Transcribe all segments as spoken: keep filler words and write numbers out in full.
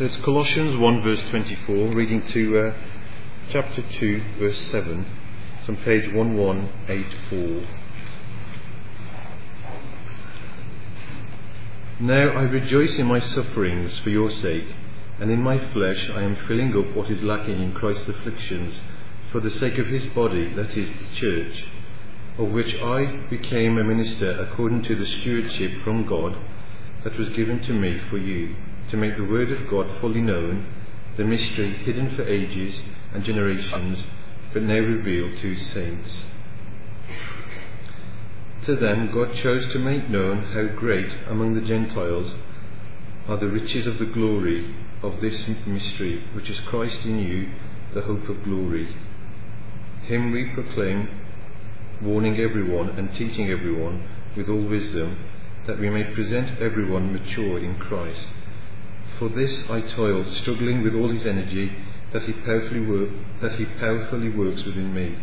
So it's Colossians one verse twenty-four, reading to uh, chapter two verse seven. It's on page eleven eighty-four. Now I rejoice in my sufferings for your sake, and in my flesh I am filling up what is lacking in Christ's afflictions, for the sake of his body, that is, the church, of which I became a minister according to the stewardship from God that was given to me for you, to make the word of God fully known, the mystery hidden for ages and generations, but now revealed to his saints. To them God chose to make known how great among the Gentiles are the riches of the glory of this mystery, which is Christ in you, the hope of glory. Him we proclaim, warning everyone and teaching everyone with all wisdom, that we may present everyone mature in Christ. For this I toil, struggling with all his energy that he powerfully work, that he powerfully works within me.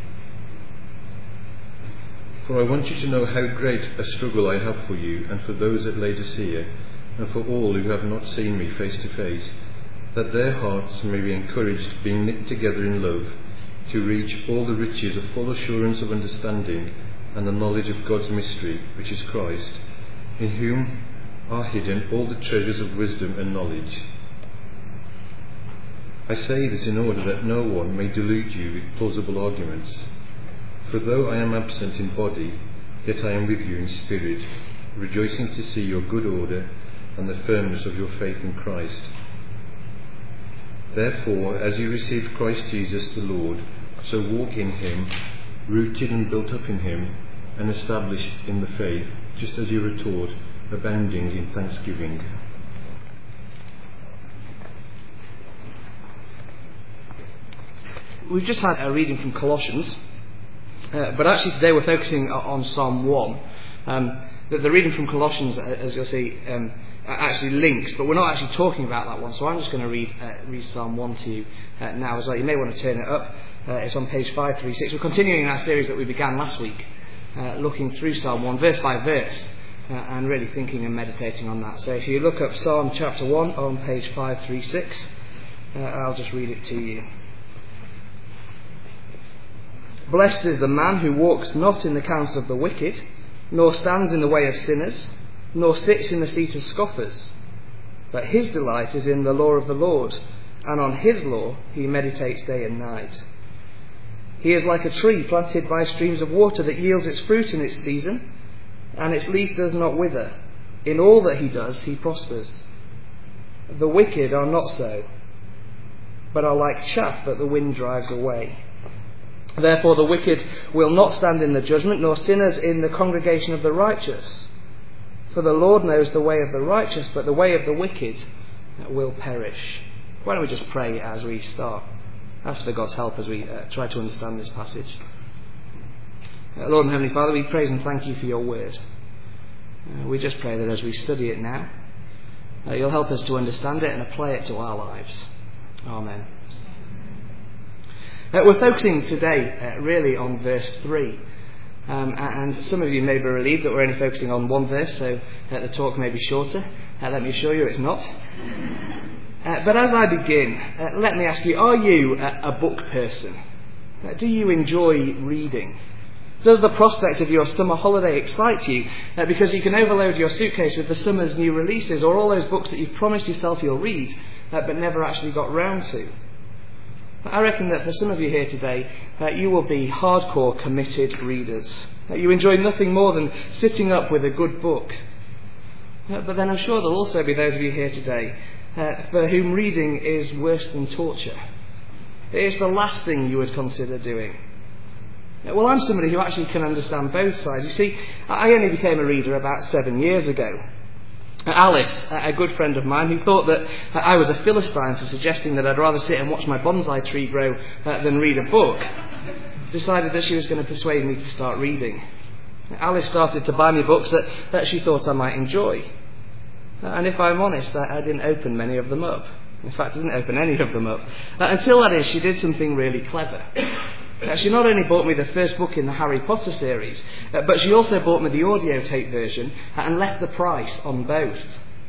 For I want you to know how great a struggle I have for you and for those at Laodicea, and for all who have not seen me face to face, that their hearts may be encouraged, being knit together in love, to reach all the riches of full assurance of understanding and the knowledge of God's mystery, which is Christ, in whom are hidden all the treasures of wisdom and knowledge. I say this in order that no one may delude you with plausible arguments. For though I am absent in body, yet I am with you in spirit, rejoicing to see your good order and the firmness of your faith in Christ. Therefore, as you received Christ Jesus the Lord, so walk in him, rooted and built up in him, and established in the faith, just as you were taught, abounding in thanksgiving. We've just had a reading from Colossians, uh, but actually today we're focusing on Psalm one. Um, the, the reading from Colossians, as you'll see, um, actually links, but we're not actually talking about that one, so I'm just going to read uh, read Psalm one to you uh, now as well. You may want to turn it up. Uh, it's on page five thirty-six. We're continuing our series that we began last week, uh, looking through Psalm one, verse by verse, uh, and really thinking and meditating on that. So if you look up Psalm chapter one on page five thirty-six, uh, I'll just read it to you. Blessed is the man who walks not in the counsel of the wicked, nor stands in the way of sinners, nor sits in the seat of scoffers. But his delight is in the law of the Lord, and on his law he meditates day and night. He is like a tree planted by streams of water that yields its fruit in its season, and its leaf does not wither. In all that he does he prospers. The wicked are not so, but are like chaff that the wind drives away. Therefore the wicked will not stand in the judgment, nor sinners in the congregation of the righteous. For the Lord knows the way of the righteous, but the way of the wicked will perish. Why don't we just pray as we start? Ask for God's help as we uh, try to understand this passage. Uh, Lord and Heavenly Father, we praise and thank you for your word. Uh, we just pray that as we study it now, uh, you'll help us to understand it and apply it to our lives. Amen. Uh, we're focusing today uh, really on verse three. Um, and some of you may be relieved that we're only focusing on one verse, so uh, the talk may be shorter. Uh, let me assure you it's not. Uh, but as I begin, uh, let me ask you, are you a, a book person? Uh, do you enjoy reading? Does the prospect of your summer holiday excite you uh, because you can overload your suitcase with the summer's new releases or all those books that you've promised yourself you'll read uh, but never actually got round to? I reckon that for some of you here today, uh, you will be hardcore committed readers. Uh, you enjoy nothing more than sitting up with a good book. Uh, but then I'm sure there'll also be those of you here today uh, for whom reading is worse than torture. It is the last thing you would consider doing. Uh, well, I'm somebody who actually can understand both sides. You see, I only became a reader about seven years ago. Alice, a good friend of mine, who thought that I was a Philistine for suggesting that I'd rather sit and watch my bonsai tree grow uh, than read a book, decided that she was going to persuade me to start reading. Alice started to buy me books that, that she thought I might enjoy. And if I'm honest, I, I didn't open many of them up. In fact, I didn't open any of them up. Uh, until, that is, she did something really clever. Uh, she not only bought me the first book in the Harry Potter series, uh, but she also bought me the audio tape version uh, and left the price on both.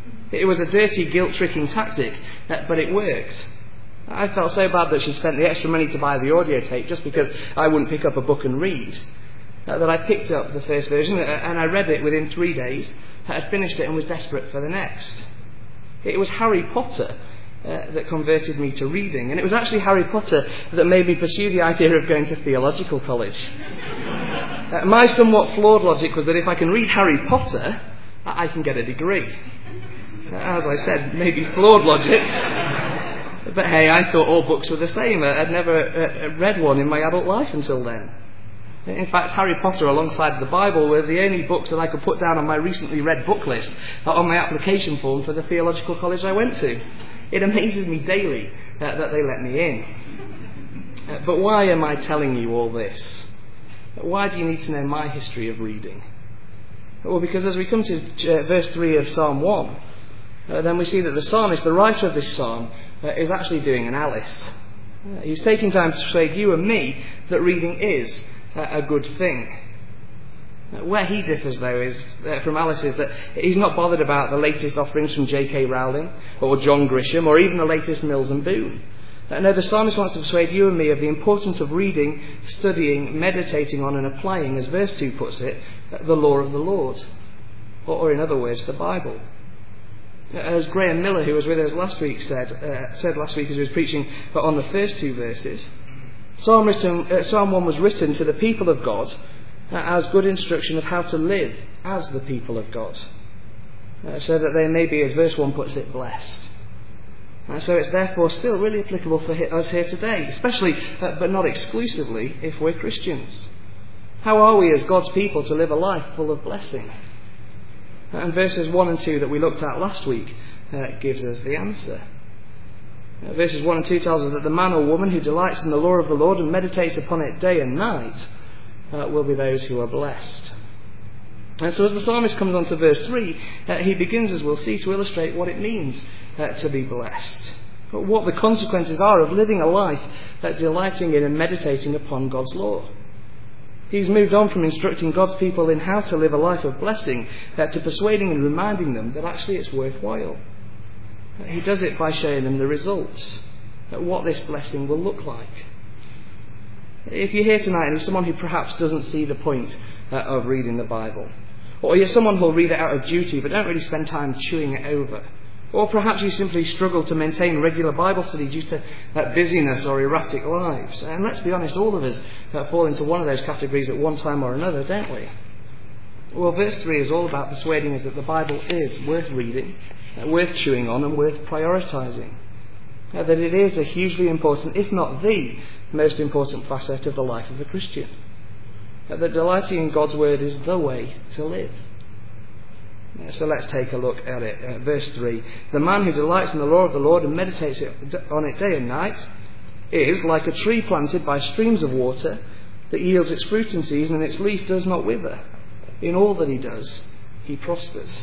It was a dirty, guilt-tricking tactic, but it worked. I felt so bad that she spent the extra money to buy the audio tape just because I wouldn't pick up a book and read, uh, that I picked up the first version and I read it within three days, had finished it and was desperate for the next. It was Harry Potter uh, that converted me to reading, and it was actually Harry Potter that made me pursue the idea of going to theological college. Uh, my somewhat flawed logic was that if I can read Harry Potter, I can get a degree. Uh, as I said, maybe flawed logic. But hey, I thought all books were the same. I'd never uh, read one in my adult life until then. In fact, Harry Potter alongside the Bible were the only books that I could put down on my recently read book list uh, on my application form for the theological college I went to. It amazes me daily uh, that they let me in. Uh, but why am I telling you all this? Why do you need to know my history of reading? Well, because as we come to uh, verse three of Psalm one, uh, then we see that the psalmist, the writer of this psalm, uh, is actually doing an Alice. Uh, he's taking time to persuade you and me that reading is uh, a good thing. Uh, where he differs, though, is uh, from Alice is that he's not bothered about the latest offerings from J K Rowling or John Grisham or even the latest Mills and Boon. Uh, no, the psalmist wants to persuade you and me of the importance of reading, studying, meditating on and applying, as verse two puts it, the law of the Lord. Or, or in other words, the Bible. As Graham Miller, who was with us last week, said uh, said last week as he was preaching on the first two verses, Psalm, written, uh, Psalm one was written to the people of God uh, as good instruction of how to live as the people of God, uh, so that they may be, as verse one puts it, blessed. Uh, so it's therefore still really applicable for us here today, especially, uh, but not exclusively, if we're Christians. How are we as God's people to live a life full of blessing? And verses one and two that we looked at last week uh, gives us the answer. Uh, verses one and two tells us that the man or woman who delights in the law of the Lord and meditates upon it day and night uh, will be those who are blessed. And so as the psalmist comes on to verse three, uh, he begins, as we'll see, to illustrate what it means uh, to be blessed. What the consequences are of living a life uh, delighting in and meditating upon God's law. He's moved on from instructing God's people in how to live a life of blessing uh, to persuading and reminding them that actually it's worthwhile. Uh, he does it by showing them the results, uh, what this blessing will look like. If you're here tonight and you're someone who perhaps doesn't see the point uh, of reading the Bible, or you're someone who'll read it out of duty but don't really spend time chewing it over, or perhaps you simply struggle to maintain regular Bible study due to uh, busyness or erratic lives. And let's be honest, all of us uh, fall into one of those categories at one time or another, don't we? Well, verse three is all about persuading us that the Bible is worth reading, uh, worth chewing on and worth prioritising. Uh, that it is a hugely important, if not the most important facet of the life of a Christian. Uh, that delighting in God's Word is the way to live. So let's take a look at it. Uh, verse three. The man who delights in the law of the Lord and meditates on it day and night is like a tree planted by streams of water that yields its fruit in season and its leaf does not wither. In all that he does, he prospers.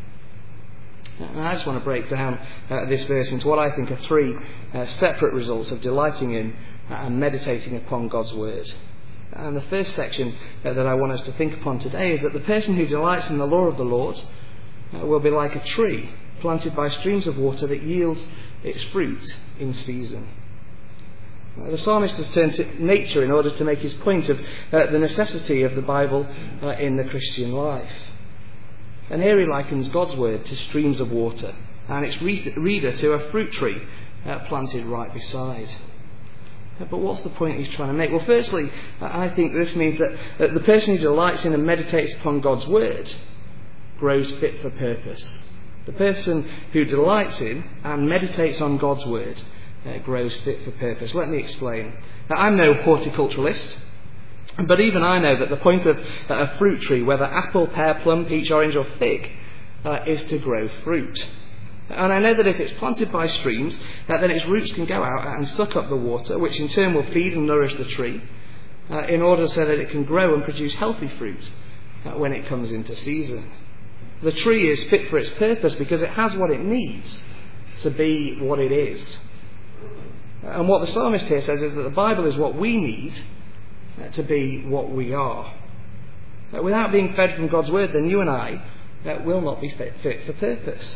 And I just want to break down uh, this verse into what I think are three uh, separate results of delighting in and meditating upon God's Word. And the first section uh, that I want us to think upon today is that the person who delights in the law of the Lord uh, will be like a tree planted by streams of water that yields its fruit in season. Uh, the psalmist has turned to nature in order to make his point of uh, the necessity of the Bible uh, in the Christian life. And here he likens God's Word to streams of water and its reader to a fruit tree uh, planted right beside. But what's the point he's trying to make? Well, firstly, I think this means that, that the person who delights in and meditates upon God's Word grows fit for purpose. The person who delights in and meditates on God's Word uh, grows fit for purpose. Let me explain. Now, I'm no horticulturalist, but even I know that the point of uh, a fruit tree, whether apple, pear, plum, peach, orange or fig, uh, is to grow fruit. And I know that if it's planted by streams, uh, then its roots can go out and suck up the water, which in turn will feed and nourish the tree, uh, in order so that it can grow and produce healthy fruit uh, when it comes into season. The tree is fit for its purpose because it has what it needs to be what it is. And what the psalmist here says is that the Bible is what we need uh, to be what we are. Uh, without being fed from God's Word, then you and I uh, will not be fit, fit for purpose.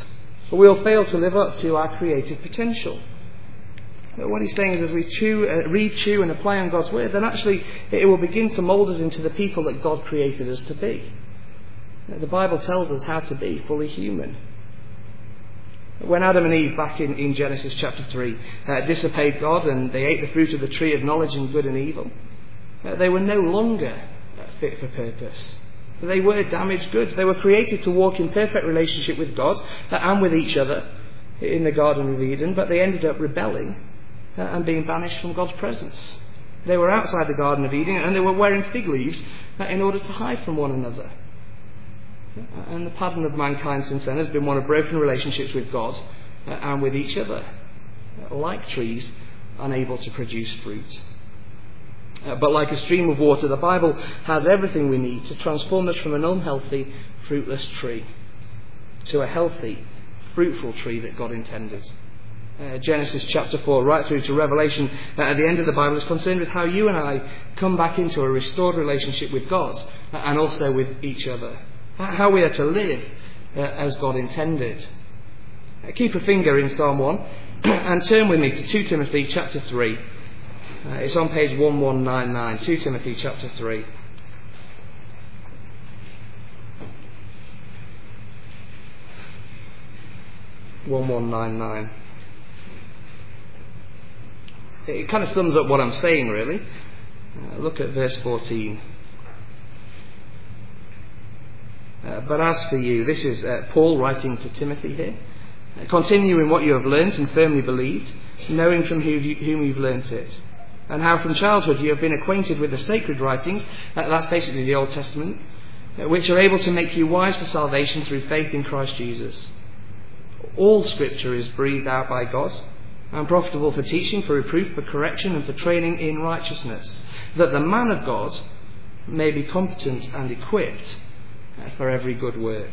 we'll fail to live up to our creative potential. But what he's saying is, as we chew, uh, read, chew and apply on God's word, then actually it will begin to mould us into the people that God created us to be. The Bible tells us how to be fully human. When Adam and Eve, back in, in Genesis chapter three, uh, disobeyed God and they ate the fruit of the tree of knowledge and good and evil, uh, they were no longer uh, fit for purpose. They were damaged goods. They were created to walk in perfect relationship with God uh, and with each other in the Garden of Eden, but they ended up rebelling uh, and being banished from God's presence. They were outside the Garden of Eden and they were wearing fig leaves uh, in order to hide from one another. And the pattern of mankind since then has been one of broken relationships with God uh, and with each other, uh, like trees unable to produce fruit. Uh, but like a stream of water, the Bible has everything we need to transform us from an unhealthy, fruitless tree to a healthy, fruitful tree that God intended. Uh, Genesis chapter four right through to Revelation uh, at the end of the Bible is concerned with how you and I come back into a restored relationship with God uh, and also with each other. How we are to live uh, as God intended. Uh, keep a finger in Psalm one and turn with me to Second Timothy chapter three. Uh, it's on page eleven ninety-nine, Second Timothy chapter three. eleven ninety-nine. It kind of sums up what I'm saying, really. Uh, look at verse fourteen. Uh, but as for you, this is uh, Paul writing to Timothy here. Uh, continue in what you have learnt and firmly believed, knowing from who you, whom you've learnt it, and how from childhood you have been acquainted with the sacred writings, uh, that's basically the Old Testament, uh, which are able to make you wise for salvation through faith in Christ Jesus. All Scripture is breathed out by God and profitable for teaching, for reproof, for correction, and for training in righteousness, that the man of God may be competent and equipped for every good work.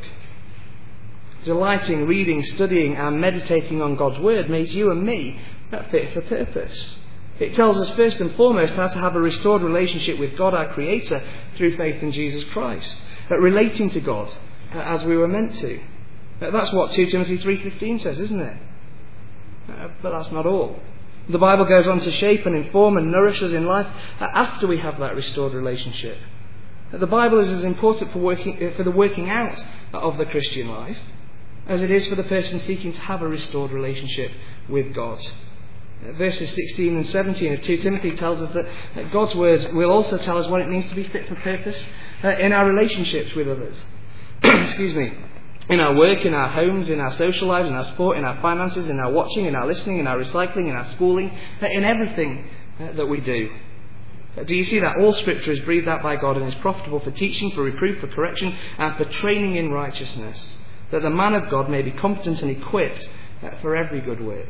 Delighting, reading, studying and meditating on God's word makes you and me fit for purpose. It tells us first and foremost how to have a restored relationship with God our Creator through faith in Jesus Christ, relating to God as we were meant to. That's what Second Timothy three fifteen says, isn't it? But that's not all. The Bible goes on to shape and inform and nourish us in life after we have that restored relationship. The Bible is as important for working for the working out of the Christian life as it is for the person seeking to have a restored relationship with God. Verses sixteen and seventeen of Second Timothy tells us that God's words will also tell us what it means to be fit for purpose in our relationships with others. Excuse me. In our work, in our homes, in our social lives, in our sport, in our finances, in our watching, in our listening, in our recycling, in our schooling, in everything that we do. Do you see that? All Scripture is breathed out by God and is profitable for teaching, for reproof, for correction, and for training in righteousness, that the man of God may be competent and equipped for every good work.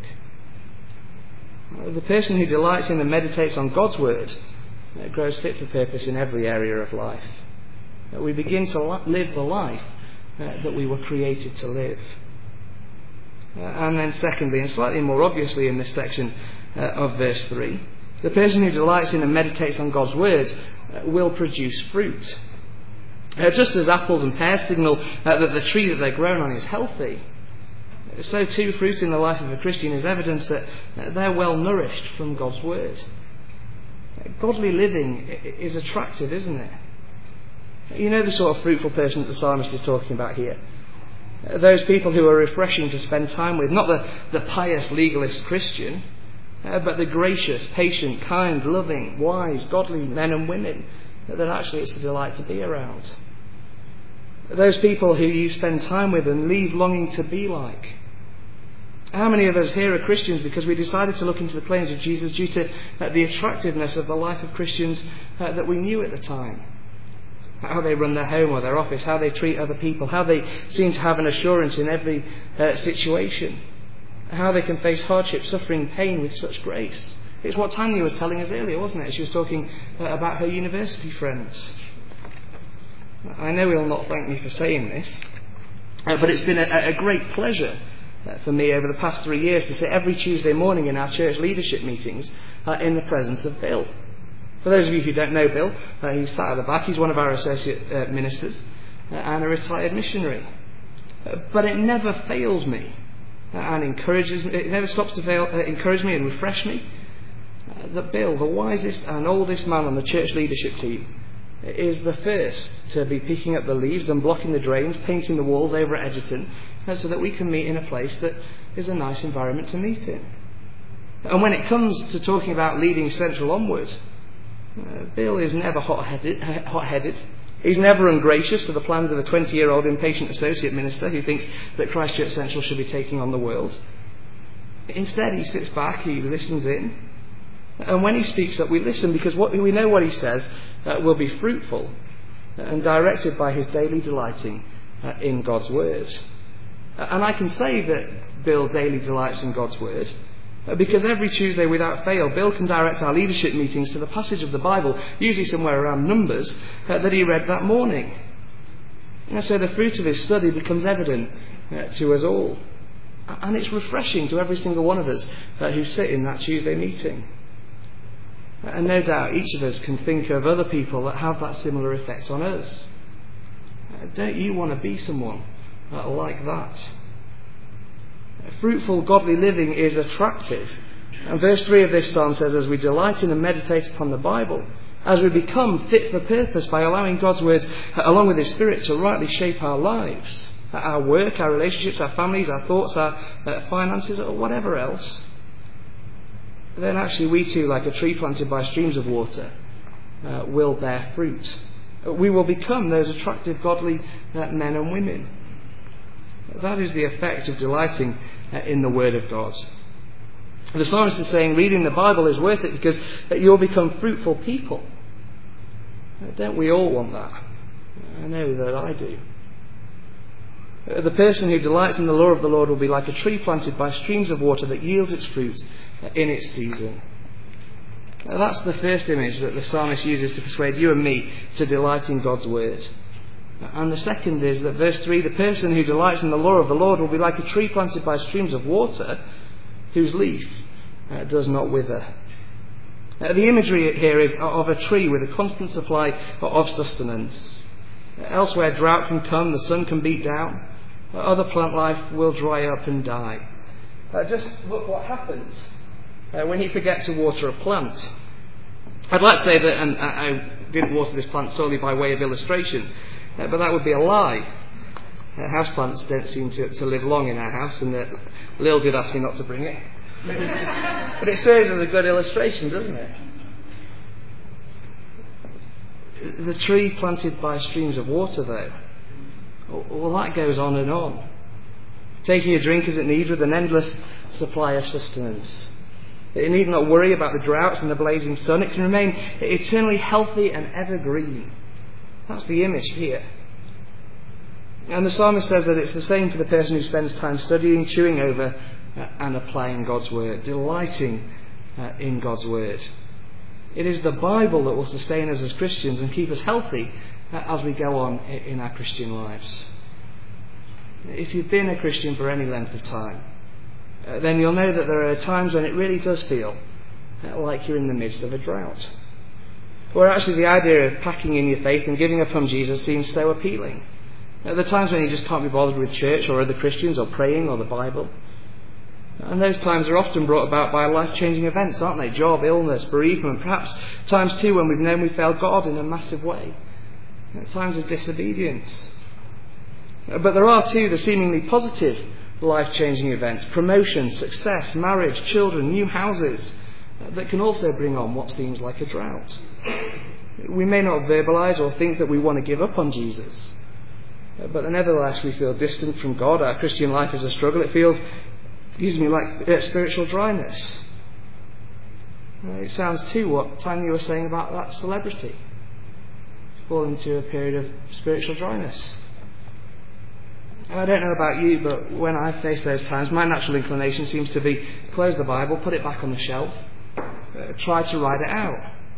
The person who delights in and meditates on God's word grows fit for purpose in every area of life. We begin to live the life that we were created to live. And then secondly, and slightly more obviously in this section of verse three, the person who delights in and meditates on God's words uh, will produce fruit. Uh, just as apples and pears signal uh, that the tree that they're grown on is healthy, so too fruit in the life of a Christian is evidence that uh, they're well nourished from God's word. Uh, godly living is attractive, isn't it? You know the sort of fruitful person that the psalmist is talking about here. Uh, those people who are refreshing to spend time with, not the, the pious legalist Christian, Uh, but the gracious, patient, kind, loving, wise, godly men and women that actually it's a delight to be around. Those people who you spend time with and leave longing to be like. How many of us here are Christians because we decided to look into the claims of Jesus due to uh, the attractiveness of the life of Christians uh, that we knew at the time? How they run their home or their office, how they treat other people, how they seem to have an assurance in every uh, situation. How they can face hardship, suffering, pain with such grace. It's what Tanya was telling us earlier, wasn't it? She was talking uh, about her university friends. I know he'll not thank me for saying this, uh, but it's been a, a great pleasure uh, for me over the past three years to sit every Tuesday morning in our church leadership meetings uh, in the presence of Bill. For those of you who don't know Bill, uh, he's sat at the back. He's one of our associate uh, ministers uh, and a retired missionary. Uh, but it never fails me and encourages me. It never stops to fail, uh, encourage me and refresh me. Uh, that Bill, the wisest and oldest man on the church leadership team, is the first to be picking up the leaves and blocking the drains, painting the walls over at Edgerton, uh, so that we can meet in a place that is a nice environment to meet in. And when it comes to talking about leading Central onward, uh, Bill is never hot-headed, hot-headed. He's never ungracious to the plans of a twenty-year-old impatient associate minister who thinks that Christchurch Central should be taking on the world. Instead, he sits back, he listens in, and when he speaks up, we listen, because what, we know what he says uh, will be fruitful and directed by his daily delighting uh, in God's Word. Uh, and I can say that Bill daily delights in God's Word, uh, because every Tuesday without fail, Bill can direct our leadership meetings to the passage of the Bible, usually somewhere around Numbers, uh, that he read that morning. And so the fruit of his study becomes evident uh, to us all. And it's refreshing to every single one of us uh, who sit in that Tuesday meeting. And no doubt each of us can think of other people that have that similar effect on us. Uh, don't you want to be someone uh, like that? Uh, fruitful, godly living is attractive. And verse three of this psalm says, as we delight in and meditate upon the Bible, as we become fit for purpose by allowing God's Word, uh, along with His Spirit, to rightly shape our lives, uh, our work, our relationships, our families, our thoughts, our uh, finances, or whatever else, then actually we too, like a tree planted by streams of water, uh, will bear fruit. We will become those attractive, godly uh, men and women. That is the effect of delighting uh, in the Word of God. The psalmist is saying reading the Bible is worth it because uh, you'll become fruitful people. Uh, don't we all want that? I know that I do. Uh, the person who delights in the law of the Lord will be like a tree planted by streams of water that yields its fruit in its season. Now, that's the first image that the psalmist uses to persuade you and me to delight in God's Word. And the second is that verse three, the person who delights in the law of the Lord will be like a tree planted by streams of water whose leaf uh, does not wither. Uh, the imagery here is of a tree with a constant supply of sustenance. Uh, elsewhere drought can come, the sun can beat down, uh, other plant life will dry up and die. Uh, just look what happens Uh, when you forget to water a plant. I'd like to say that, and I didn't water this plant solely by way of illustration, uh, but that would be a lie. Uh, houseplants don't seem to, to live long in our house, and uh, Lil did ask me not to bring it. But it serves as a good illustration, doesn't it? The tree planted by streams of water, though, well, that goes on and on, taking a drink as it needs with an endless supply of sustenance. It need not worry about the droughts and the blazing sun. It can remain eternally healthy and evergreen. That's the image here. And the psalmist says that it's the same for the person who spends time studying, chewing over, uh, and applying God's Word, delighting uh, in God's Word. It is the Bible that will sustain us as Christians and keep us healthy uh, as we go on in our Christian lives. If you've been a Christian for any length of time, Uh, then you'll know that there are times when it really does feel uh, like you're in the midst of a drought, where actually the idea of packing in your faith and giving up on Jesus seems so appealing. Uh, the times when you just can't be bothered with church or other Christians or praying or the Bible. And those times are often brought about by life-changing events, aren't they? Job, illness, bereavement, perhaps times too when we've known we failed God in a massive way. Uh, times of disobedience. Uh, but there are too the seemingly positive life-changing events, promotion, success, marriage, children, new houses, uh, that can also bring on what seems like a drought. We may not verbalise or think that we want to give up on Jesus, uh, but nevertheless we feel distant from God. Our Christian life is a struggle. It feels, excuse me, like uh, spiritual dryness. Uh, it sounds too what Tanya was saying about that celebrity. Fall into a period of spiritual dryness. I don't know about you, but when I face those times, my natural inclination seems to be close the Bible, put it back on the shelf, uh, try to ride it out.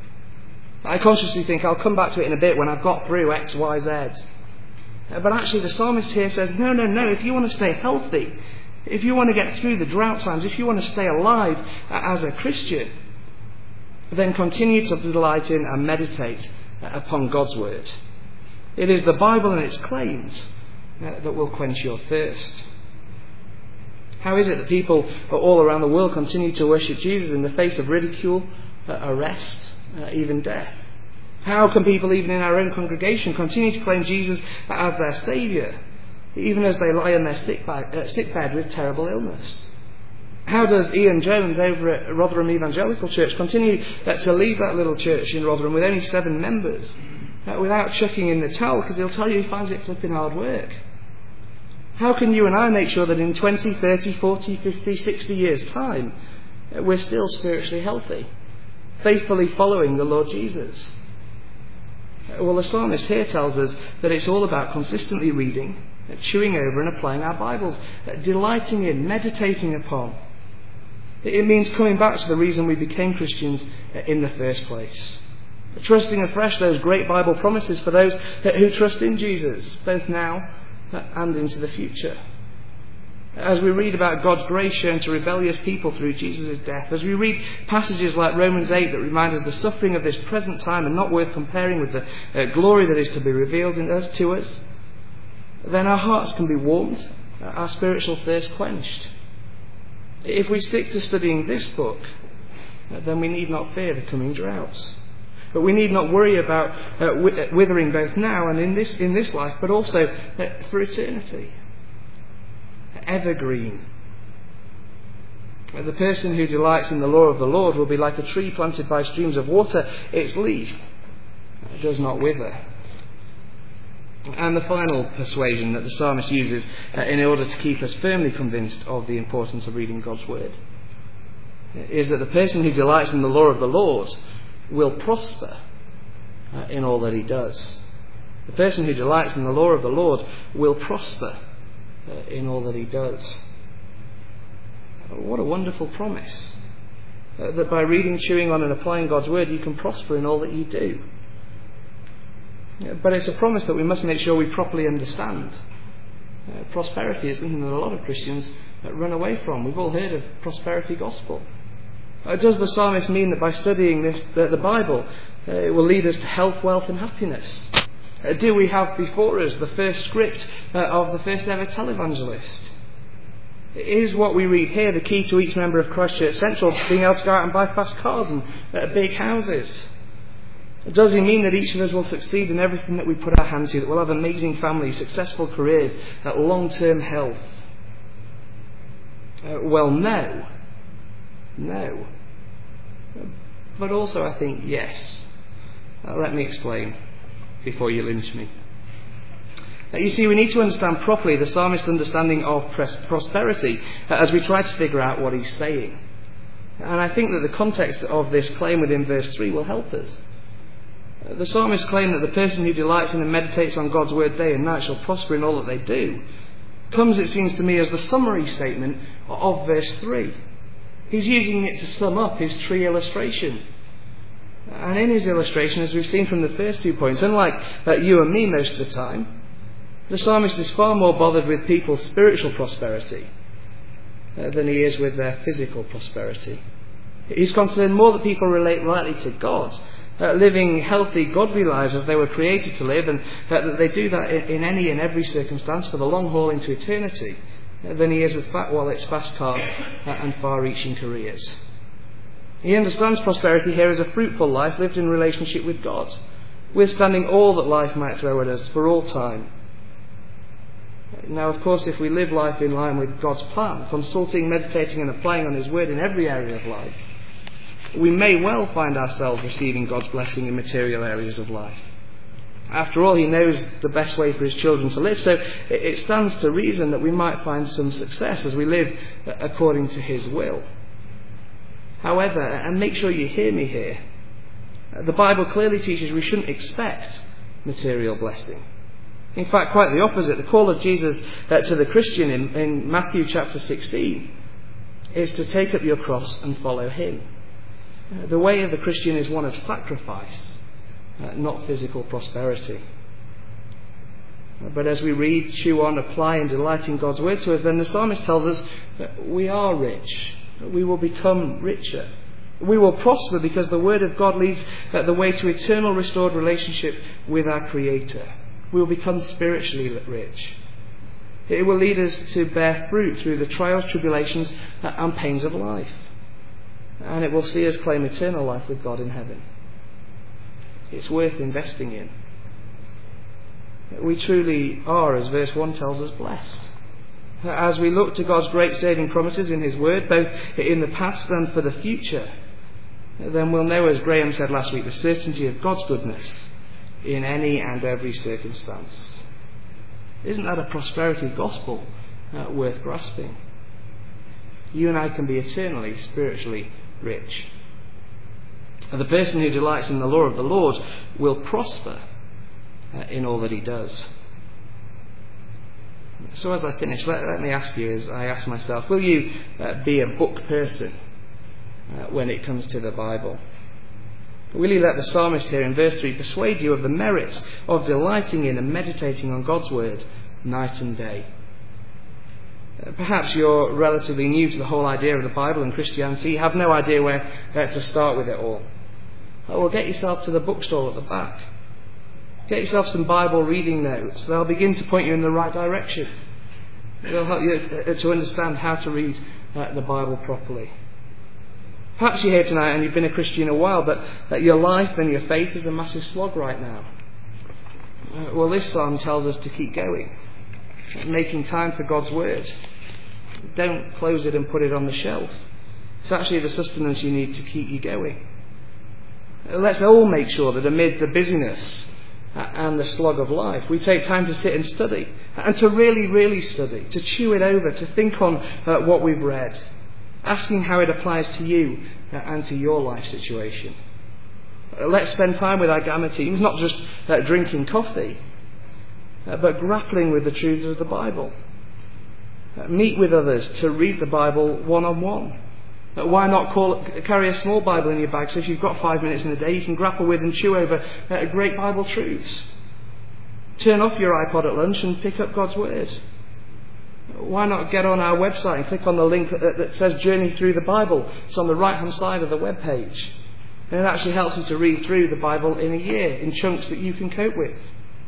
I consciously think I'll come back to it in a bit when I've got through X, Y, Z. Uh, but actually the psalmist here says, no, no, no, if you want to stay healthy, if you want to get through the drought times, if you want to stay alive uh, as a Christian, then continue to delight in and meditate uh, upon God's Word. It is the Bible and its claims Uh, that will quench your thirst. How is it that people all around the world continue to worship Jesus in the face of ridicule, uh, arrest, uh, even death? How can people even in our own congregation continue to claim Jesus as their Saviour, even as they lie in their sick bed, uh, sick bed with terrible illness? How does Ian Jones over at Rotherham Evangelical Church continue uh, to lead that little church in Rotherham with only seven members uh, without chucking in the towel, because he'll tell you he finds it flipping hard work? How can you and I make sure that in twenty, thirty, forty, fifty, sixty years' time uh, we're still spiritually healthy, faithfully following the Lord Jesus? Uh, well, the psalmist here tells us that it's all about consistently reading, uh, chewing over and applying our Bibles, uh, delighting in, meditating upon. It means coming back to the reason we became Christians uh, in the first place. Trusting afresh those great Bible promises for those uh, who trust in Jesus, both now and into the future. As we read about God's grace shown to rebellious people through Jesus' death, as we read passages like Romans eight that remind us the suffering of this present time and not worth comparing with the uh, glory that is to be revealed in us to us, then our hearts can be warmed, our spiritual thirst quenched. If we stick to studying this book, then we need not fear the coming droughts. But we need not worry about uh, withering both now and in this in this life, but also uh, for eternity. Evergreen. The person who delights in the law of the Lord will be like a tree planted by streams of water. Its leaf does not wither. And the final persuasion that the psalmist uses uh, in order to keep us firmly convinced of the importance of reading God's word is that the person who delights in the law of the Lord will prosper uh, in all that he does. The person who delights in the law of the Lord will prosper uh, in all that he does. What a wonderful promise. Uh, that by reading, chewing on and applying God's word you can prosper in all that you do. But it's a promise that we must make sure we properly understand. Uh, prosperity is something that a lot of Christians uh, run away from. We've all heard of prosperity gospel. Uh, does the psalmist mean that by studying this, the, the Bible, uh, it will lead us to health, wealth and happiness? Uh, do we have before us the first script uh, of the first ever televangelist? Is what we read here the key to each member of Christchurch Central being able to go out and buy fast cars and uh, big houses? Does he mean that each of us will succeed in everything that we put our hand to, that we'll have amazing families, successful careers, that long-term health? Uh, well, no. No. But also I think yes. Uh, let me explain before you lynch me. Uh, you see, we need to understand properly the psalmist's understanding of pres- prosperity uh, as we try to figure out what he's saying. And I think that the context of this claim within verse three will help us. Uh, the psalmist claim that the person who delights in and meditates on God's word day and night shall prosper in all that they do comes, it seems to me, as the summary statement of verse three. He's using it to sum up his tree illustration. And in his illustration, as we've seen from the first two points, unlike uh, you and me most of the time, the psalmist is far more bothered with people's spiritual prosperity uh, than he is with their physical prosperity. He's concerned more that people relate rightly to God, uh, living healthy, godly lives as they were created to live, and uh, that they do that in, in any and every circumstance for the long haul into eternity, than he is with fat wallets, fast cars uh, and far-reaching careers. He understands prosperity here as a fruitful life lived in relationship with God, withstanding all that life might throw at us for all time. Now, of course, if we live life in line with God's plan, consulting, meditating and applying on his word in every area of life, we may well find ourselves receiving God's blessing in material areas of life. After all, he knows the best way for his children to live, so it stands to reason that we might find some success as we live according to his will. However, and make sure you hear me here, the Bible clearly teaches we shouldn't expect material blessing. In fact, quite the opposite. The call of Jesus uh, to the Christian in, in Matthew chapter sixteen is to take up your cross and follow him. Uh, the way of the Christian is one of sacrifice, uh, not physical prosperity. Uh, but as we read, chew on, apply and delight in God's word to us, then the psalmist tells us that we are rich. We will become richer. We will prosper because the word of God leads uh, the way to eternal restored relationship with our Creator. We will become spiritually rich. It will lead us to bear fruit through the trials, tribulations and pains of life. And it will see us claim eternal life with God in heaven. It's worth investing in. We truly are, as verse one tells us, blessed. As we look to God's great saving promises in His Word, both in the past and for the future, then we'll know, as Graham said last week, the certainty of God's goodness in any and every circumstance. Isn't that a prosperity gospel uh, worth grasping? You and I can be eternally, spiritually rich. And the person who delights in the law of the Lord will prosper uh, in all that he does. So as I finish, let, let me ask you, as I ask myself, will you uh, be a book person uh, when it comes to the Bible? Will you let the psalmist here in verse three persuade you of the merits of delighting in and meditating on God's word night and day? Uh, perhaps you're relatively new to the whole idea of the Bible and Christianity. You have no idea where uh, to start with it all. Oh, well, get yourself to the bookstall at the back. Get yourself some Bible reading notes. They'll begin to point you in the right direction. They'll help you to understand how to read uh, the Bible properly. Perhaps you're here tonight and you've been a Christian a while, but that your life and your faith is a massive slog right now. Uh, well, this psalm tells us to keep going, making time for God's word. Don't close it and put it on the shelf. It's actually the sustenance you need to keep you going. Uh, let's all make sure that amid the busyness and the slog of life, we take time to sit and study, and to really, really study, to chew it over, to think on uh, what we've read, asking how it applies to you uh, and to your life situation. Uh, let's spend time with our Gamma teams, not just uh, drinking coffee, uh, but grappling with the truths of the Bible. Uh, meet with others to read the Bible one-on-one. Uh, why not call, carry a small Bible in your bag, so if you've got five minutes in a day you can grapple with and chew over uh, great Bible truths. Turn off your iPod at lunch and pick up God's Word. Why not get on our website and click on the link that, that says Journey Through the Bible? It's on the right hand side of the web page. And it actually helps you to read through the Bible in a year, in chunks that you can cope with.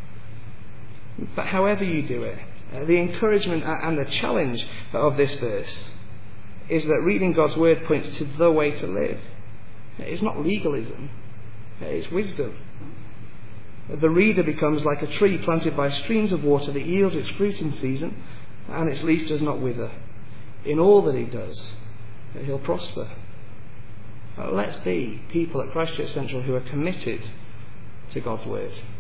But however you do it, uh, the encouragement and the challenge of this verse is that reading God's word points to the way to live. It's not legalism, it's wisdom. The reader becomes like a tree planted by streams of water that yields its fruit in season, and its leaf does not wither. In all that he does, he'll prosper. Let's be people at Christ Church Central who are committed to God's word.